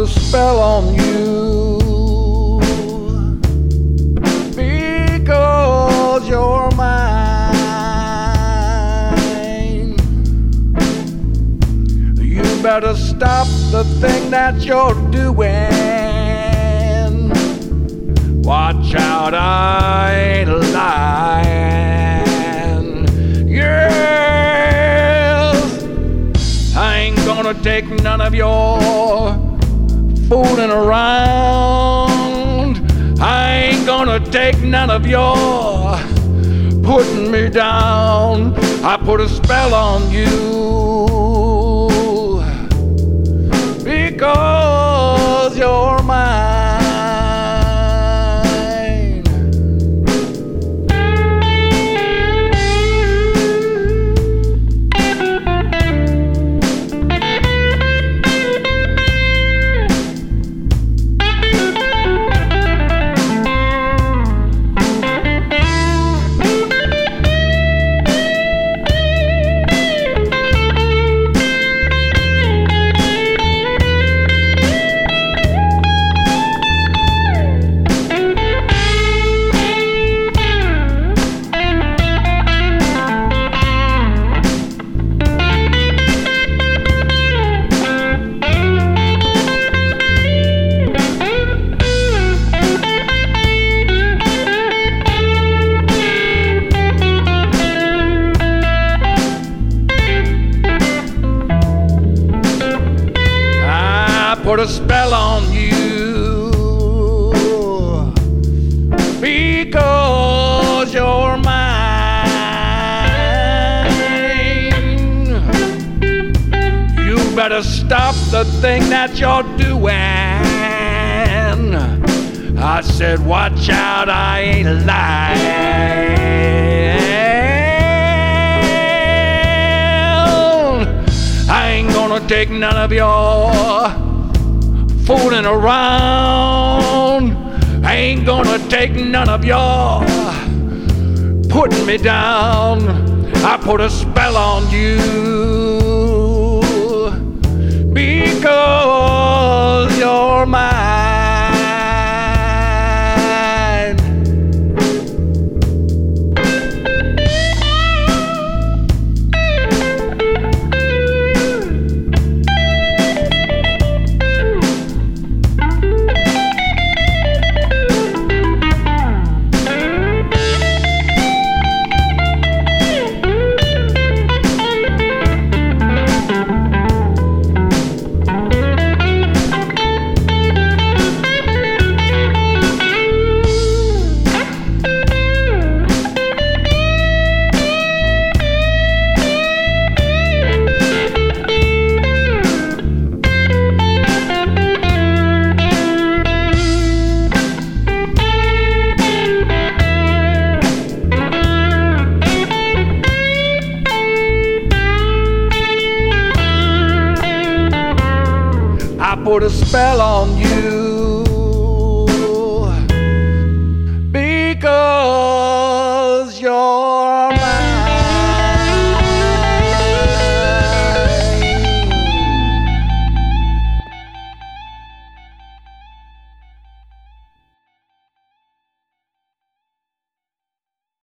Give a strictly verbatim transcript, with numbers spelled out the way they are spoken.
a spell on you because you're mine. You better stop the thing that you're doing. Watch out, I ain't lying. Yes, I ain't gonna take none of your fooling around. I ain't gonna take none of your putting me down. I put a spell on you because you're mine. Put a spell on you because you're mine. You better stop the thing that you're doing. I said, watch out, I ain't lying. I ain't gonna take none of your fooling around. I ain't gonna take none of your putting me down. I put a spell on you because you're mine. I put a spell on you